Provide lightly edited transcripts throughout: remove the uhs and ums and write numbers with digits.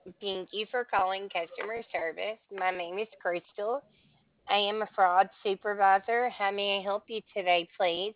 Thank you for calling customer service. My name is Crystal. I am a fraud supervisor. How may I help you today, please?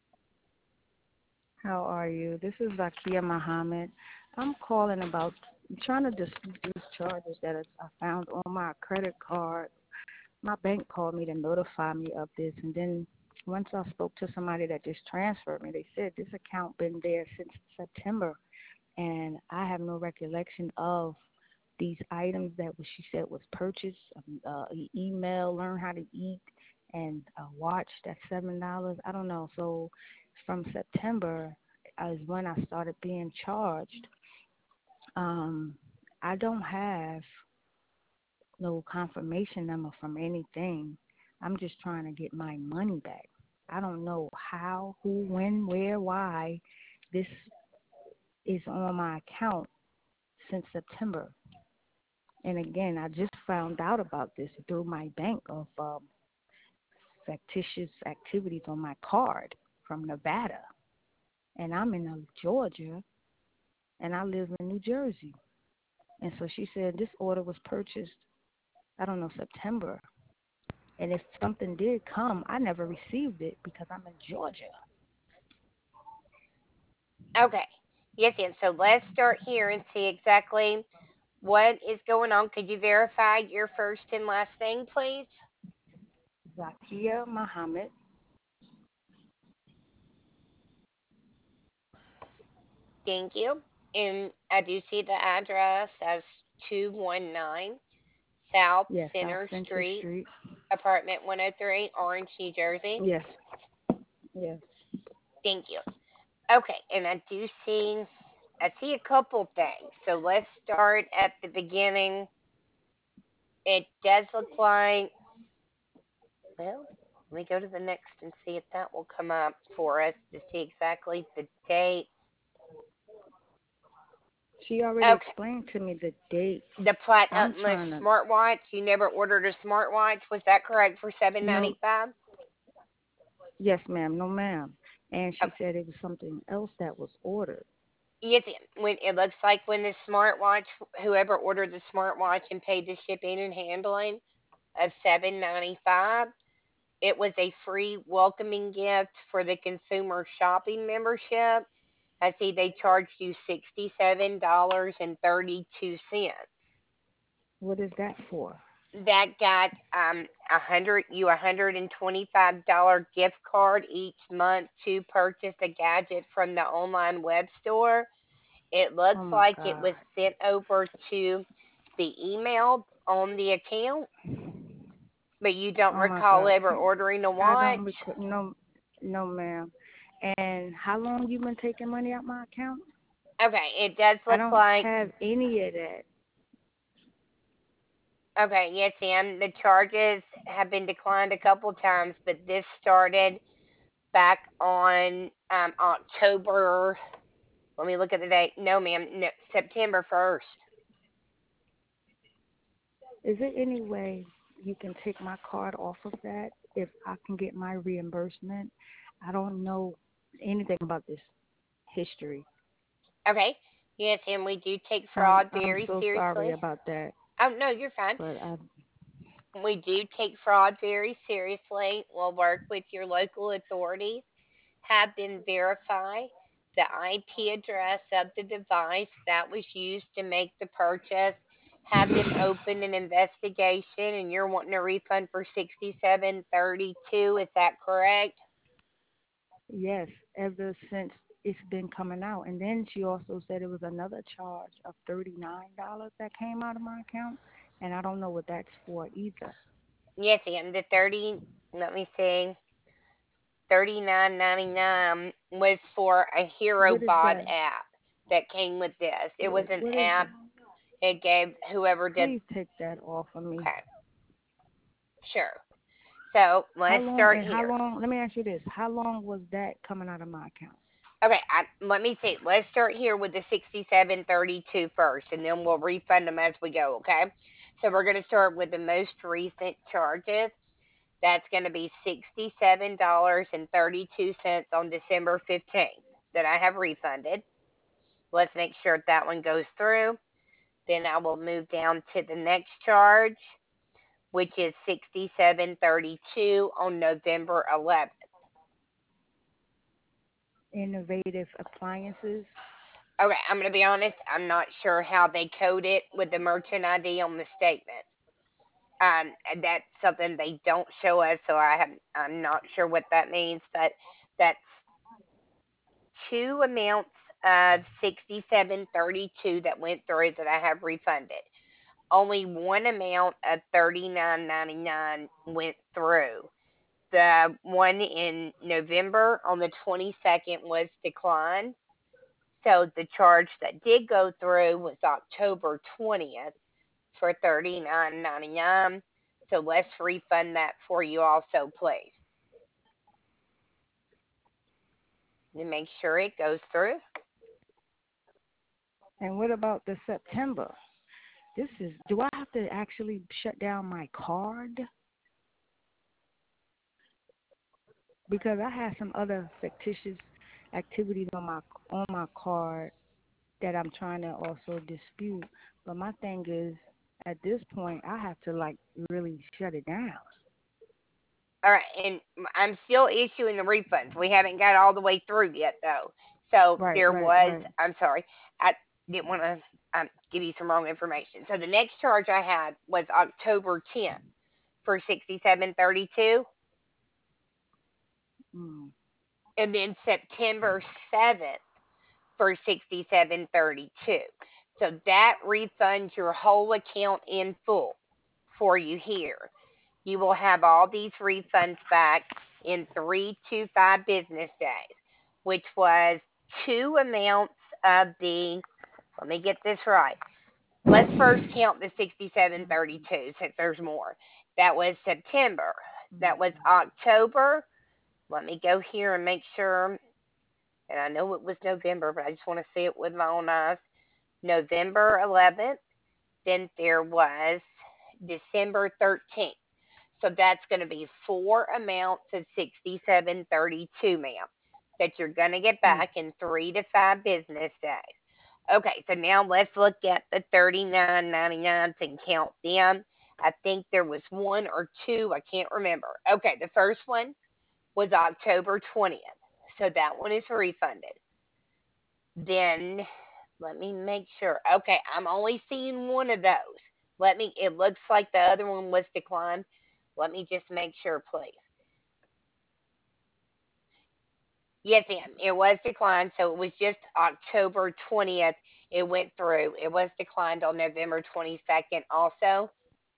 How are you? This is Zakia Muhammad. I'm calling about trying to dispute these charges that I found on my credit card. My bank called me to notify me of this, and then once I spoke to somebody that just transferred me, they said this account been there since September, and I have no recollection of these items that she said was purchased. Email, learn how to eat, and a watch that's $7. I don't know. So from September is when I started being charged. Um, I don't have no confirmation number from anything. I'm just trying to get my money back. I don't know how, who, when, where, why this is on my account since September. And again, I just found out about this through my bank of fictitious activities on my card from Nevada. And I'm in Georgia, and I live in New Jersey. And so she said this order was purchased, I don't know, September. And if something did come, I never received it because I'm in Georgia. Okay. Yes. So let's start here and see exactly what is going on. Could you verify your first and last name, please? Zakia Muhammad. Thank you. And I do see the address as 219 South Yes, South Center Center Street, Street. apartment 103, Orange, New Jersey. Yes, yes. Thank you. Okay, and I see a couple things. So let's start at the beginning. It does look like, well, let me go to the next and see if that will come up for us to see exactly the date. She already Okay, explained to me the date. the I'm Platinum trying to. smartwatch. You never ordered a smartwatch, was that correct? For seven No, ninety five. yes, ma'am. No, ma'am. And she Okay. said it was something else that was ordered. Yes, when it looks like when the smartwatch, whoever ordered the smartwatch and paid the shipping and handling of 795, it was a free welcoming gift for the consumer shopping membership. I see they charged you $67.32. What is that for? That got $125 gift card each month to purchase a gadget from the online web store. It looks Oh my like it God. was sent over to the email on the account, but you don't Oh my recall God. ever ordering a I watch. don't no, no, ma'am. And how long you been taking money out my account? Okay, it does I look don't like. have any of that. Okay, yes, Sam. The charges have been declined a couple times, but this started back on October. Let me look at the date. No, ma'am. No, September 1st. Is there any way you can take my card off of that if I can get my reimbursement? I don't know anything about this history. Okay. Yes, and we do take fraud I'm very so sorry seriously. about that, Oh, no, you're fine. but We do take fraud very seriously. We'll work with your local authorities, have them verify the IP address of the device that was used to make the purchase, have them open an investigation, and you're wanting a refund for 67.32. Is that correct? yes, ever since it's been coming out. And then she also said it was another charge of $39 that came out of my account, and I don't know what that's for either. Yes, and the 30. Let me see. 39.99 was for a Hero What is Bod that? app that came with this. It was an What is app that? it gave whoever did. Please take that off of me. Okay, sure. So let's start How here. long, let me ask you this. How long was that coming out of my account? Okay, let me see. Let's start here with the 67.32 first, and then we'll refund them as we go. Okay. So we're going to start with the most recent charges. That's going to be $67.32 on December 15th that I have refunded. Let's make sure that one goes through. Then I will move down to the next charge, which is $67.32 on November 11th. Innovative appliances. Okay, I'm going to be honest. I'm not sure how they code it with the merchant ID on the statement. And that's something they don't show us, so I'm not sure what that means. But that's two amounts of 67.32 that went through that I have refunded. Only one amount of 39.99 went through. The one in November on the 22nd was declined. So the charge that did go through was October 20th for 39.99. So let's refund that for you also, please. And make sure it goes through. And what about the September? Do I have to actually shut down my card? Because I had some other fictitious activities on my card that I'm trying to also dispute. But my thing is, at this point, I have to like really shut it down. All right, and I'm still issuing the refunds. We haven't got all the way through yet, though. So Right, there right, was, right. I'm sorry, I didn't want to give you some wrong information. So the next charge I had was October 10th for 67.32, Mm. and then September 7th for 67.32. So that refunds your whole account in full for you here. You will have all these refunds back in 3 to 5 business days, which was two amounts of the, let me get this right. Let's first count the 67.32 since there's more. That was September. That was October. Let me go here and make sure. And I know it was November, but I just want to see it with my own eyes. November 11th. Then there was December 13th. So that's going to be four amounts of 67.32, ma'am, that you're going to get Mm. back in 3 to 5 business days. Okay, so now let's look at the 39.99s and count them. I think there was one or two, I can't remember. Okay, the first one was October 20th. So that one is refunded. Then let me make sure. Okay, I'm only seeing one of those. It looks like the other one was declined. Let me just make sure, please. Yes, ma'am. It was declined, so it was just October 20th. It went through. It was declined on November 22nd also.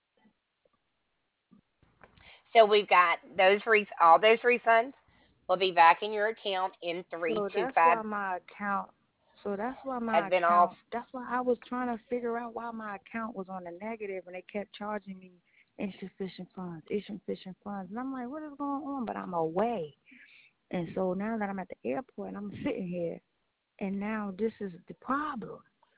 So we've got all those refunds will be back in your account in three So to that's five. why my account. So that's why Has my been all. account. That's why I was trying to figure out why my account was on the negative, and they kept charging me insufficient funds, and I'm like, what is going on? But I'm away, and so now that I'm at the airport and I'm sitting here, and now this is the problem.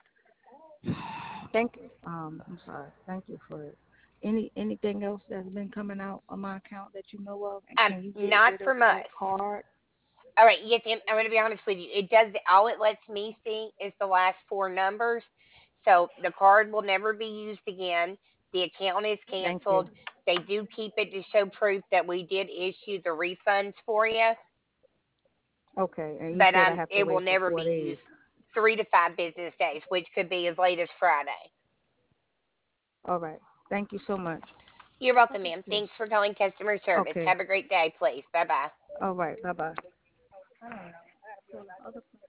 Thank you. I'm sorry. Thank you for it. Anything else that's been coming out on my account that you know of, and can you get Not rid of from us. that card? All right, yes, ma'am. I'm going to be honest with you. It does all it lets me see is the last four numbers. So the card will never be used again. The account is Thank you. canceled. They do keep it to show proof that we did issue the refunds for you, Okay, and you but said I have to it will wait for never be 4 days. used. 3 to 5 business days, which could be as late as Friday. All right. Thank you so much. You're What welcome, is ma'am. this? Thanks for calling customer service. Okay. Have a great day, please. Bye bye. All right. Bye bye. I don't know. I have to pull the other